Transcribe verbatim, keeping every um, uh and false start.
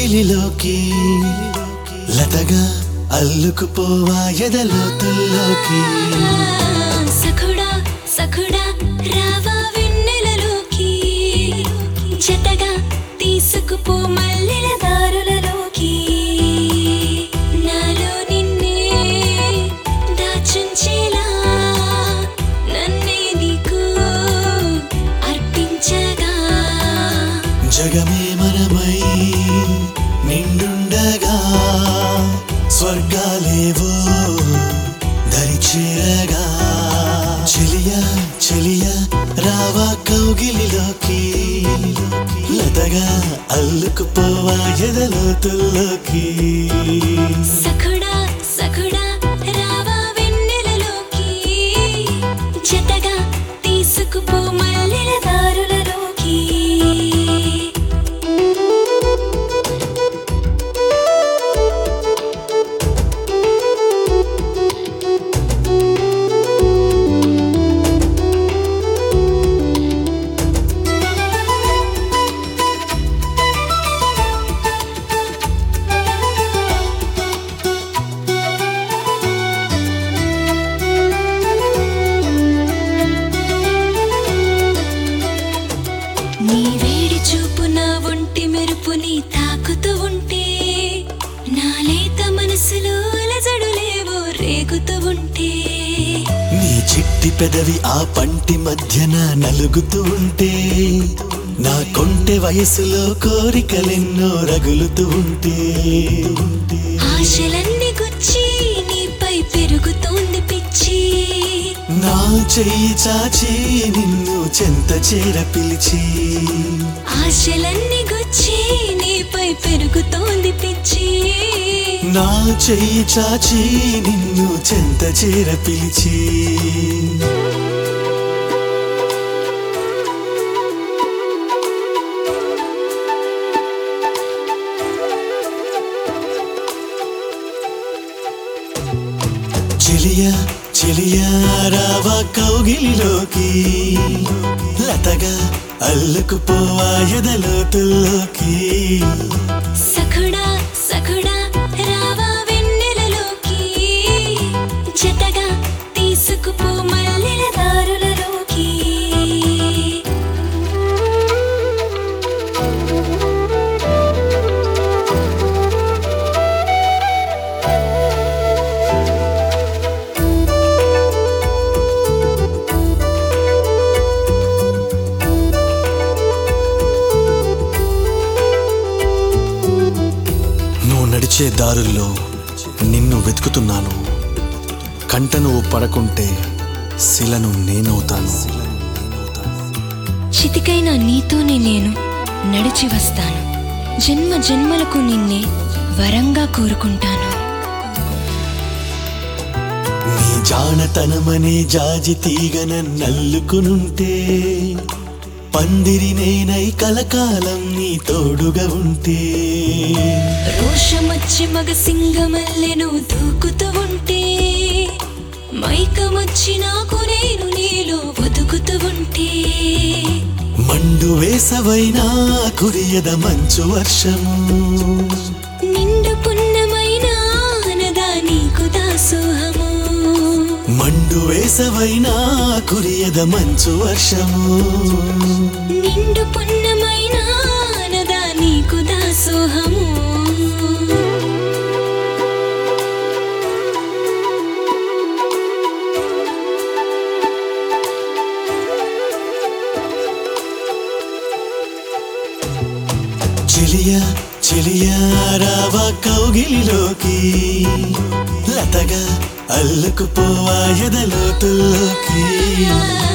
కౌగిలిలోకి లతగా అల్లుకుపోవా ఎదలోతుల్లోకి సఖుడా సఖుడా రావా వెన్నెలలోకి జతగా తీసుకుపో మల్లెల దారులలోకి నాలో నిన్నే దాచుంచేలా నన్నే నీకు అర్పించగా జగమే మనమై నిండుండగా స్వర్గాలేవో దరిచేరగా చెలియా చెలియా రావా కౌగిలిలోకి లతగా అల్లుకుపోవా ఎదలోతుల్లోకి సఖుడా సఖుడా రావా వెన్నెలలోకి జతగా తీసుకుపో మల్లెల దారులలోకి నీ వేడి చూపు నా ఒంటి మెరుపుని తాకుతూ ఉంటే నా లేత మనసులో అలజడులేవో రేగుతూ ఉంటే నీ చిట్టి పెదవి ఆ పంటి మధ్యన నలుగుతూ ఉంటే నా కొంటె వయసులో కోరికలెన్నో రగులుతూ ఉంటే ఆశలన్నీ గుచ్చి నీపై పెరుగుతోంది పిచ్చి నా చెయ్యి చాచి నిన్ను చెంత చేర పిలిచి ఆశలన్నీ గుచ్చి నీపై పెరుగుతోంది పిచ్చి నా చెయ్యి చాచి నిన్ను చెంత చేర పిలిచి చెలియా చెలియా రావా కౌగిలిలోకి లతగా అల్లుకుపోవా ఎదలోతుల్లోకి సఖుడా సఖుడా రావా వెన్నెలలోకి జతగా తీసుకుపో మల్లెల దారులలోకి నువ్వు నడిచే దారుల్లో నిన్ను వెతుకుతున్నాను కంట నువ్వు పడకుంటే శిలను నేనవుతాను చితికైన నీతోనే నేను నడిచి వస్తాను జన్మ జన్మలకు నిన్నే వరంగా కోరుకుంటాను నీ జానతనమనే జాజి తీగన నల్లుకునుంటే పందిరి నేనై కలకాలం నీ తోడుగా ఉంటే రోషమచ్చి మగ సింగమల్లెను దూకుతూ ఉంటే మైకమొచ్చి నాకు నేను నీలో ఒదుకుతూ ఉంటే మండు వేసవైనా కురియద మంచు వర్షము నిండు పున్నమైన అనదా నీకు దాసోహము మండు వేసవైనా కురియద మంచు వర్షము నిండు పున్నమైన అనదా నీకు దాసోహము చెలియా చెలియా రావా కౌగిలిలోకి లతగా అల్లుకుపోవా ఎదలోతుల్లోకి